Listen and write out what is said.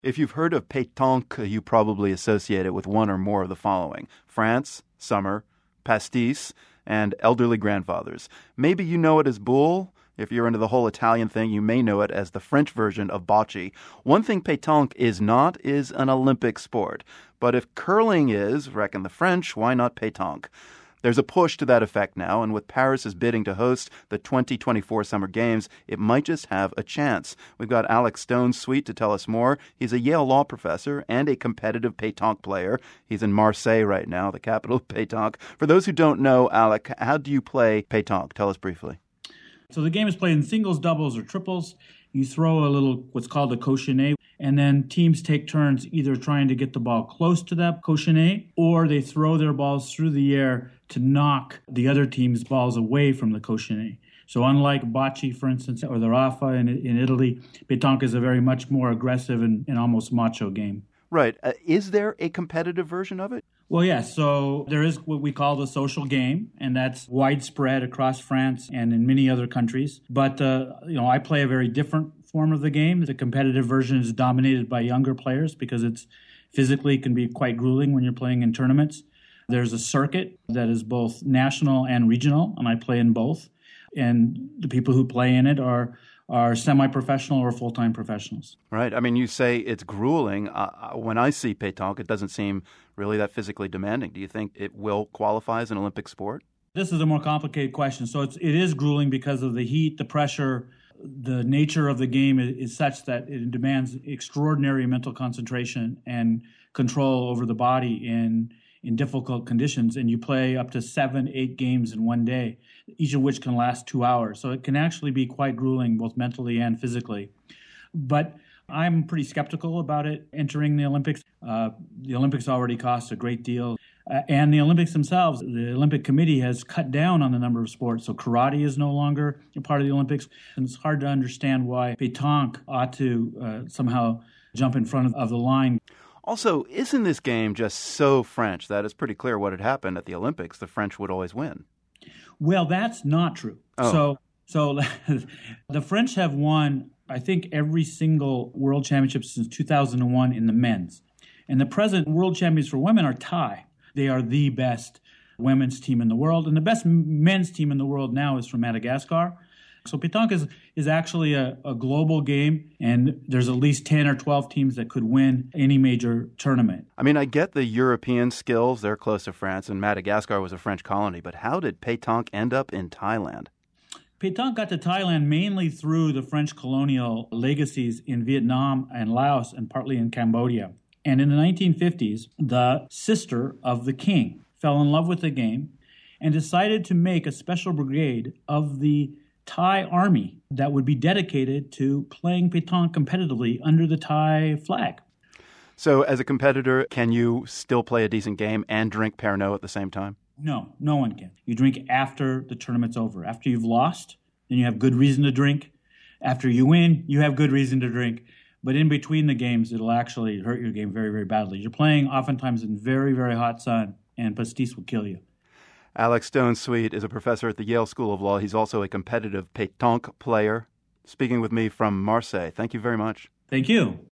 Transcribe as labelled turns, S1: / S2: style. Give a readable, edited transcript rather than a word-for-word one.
S1: If you've heard of pétanque, you probably associate it with one or more of the following: France, summer, pastis, and elderly grandfathers. Maybe you know it as boule. If you're into the whole Italian thing, you may know it as the French version of bocce. One thing pétanque is not is an Olympic sport. But if curling is, reckon the French, why not pétanque? There's a push to that effect now, and with Paris is bidding to host the 2024 Summer Games, it might just have a chance. We've got Alex Stone-Sweet to tell us more. He's a Yale law professor and a competitive pétanque player. He's in Marseille right now, the capital of pétanque. For those who don't know, Alec, how do you play pétanque? Tell us briefly.
S2: So the game is played in singles, doubles, or triples. You throw a little what's called a cochinet, and then teams take turns either trying to get the ball close to that cochinet, or they throw their balls through the air to knock the other team's balls away from the cochinet. So unlike bocce, for instance, or the Rafa in Italy, pétanque is a very much more aggressive and almost macho game.
S1: Right. Is there a competitive version of it?
S2: Well, yes. So there is what we call the social game, and that's widespread across France and in many other countries. But, I play a very different form of the game. The competitive version is dominated by younger players because it's physically can be quite grueling when you're playing in tournaments. There's a circuit that is both national and regional, and I play in both. And the people who play in it are semi-professional or full-time professionals.
S1: Right. I mean, you say it's grueling. When I see pétanque, it doesn't seem really that physically demanding. Do you think it will qualify as an Olympic sport?
S2: This is a more complicated question. So it is grueling because of the heat, the pressure. The nature of the game is such that it demands extraordinary mental concentration and control over the body in difficult conditions. And you play up to 7-8 games in one day, each of which can last 2 hours. So it can actually be quite grueling, both mentally and physically. But I'm pretty skeptical about it entering the Olympics. The Olympics already cost a great deal. And the Olympics themselves, the Olympic Committee has cut down on the number of sports. So karate is no longer a part of the Olympics. And it's hard to understand why pétanque ought to somehow jump in front of the line.
S1: Also, isn't this game just so French that it's pretty clear what had happened at the Olympics? The French would always win.
S2: Well, that's not true.
S1: Oh.
S2: So the French have won, I think, every single world championship since 2001 in the men's. And the present world champions for women are Thai. They are the best women's team in the world. And the best men's team in the world now is from Madagascar. So pétanque is actually a global game, and there's at least 10 or 12 teams that could win any major tournament.
S1: I mean, I get the European skills. They're close to France, and Madagascar was a French colony. But how did pétanque end up in Thailand?
S2: Pétanque got to Thailand mainly through the French colonial legacies in Vietnam and Laos and partly in Cambodia. And in the 1950s, the sister of the king fell in love with the game and decided to make a special brigade of the Thai army that would be dedicated to playing pétanque competitively under the Thai flag.
S1: So as a competitor, can you still play a decent game and drink Pernod at the same time?
S2: No, no one can. You drink after the tournament's over. After you've lost, then you have good reason to drink. After you win, you have good reason to drink. But in between the games, it'll actually hurt your game very, very badly. You're playing oftentimes in very, very hot sun, and pastis will kill you.
S1: Alex Stone-Sweet is a professor at the Yale School of Law. He's also a competitive pétanque player. Speaking with me from Marseille. Thank you very much.
S2: Thank you.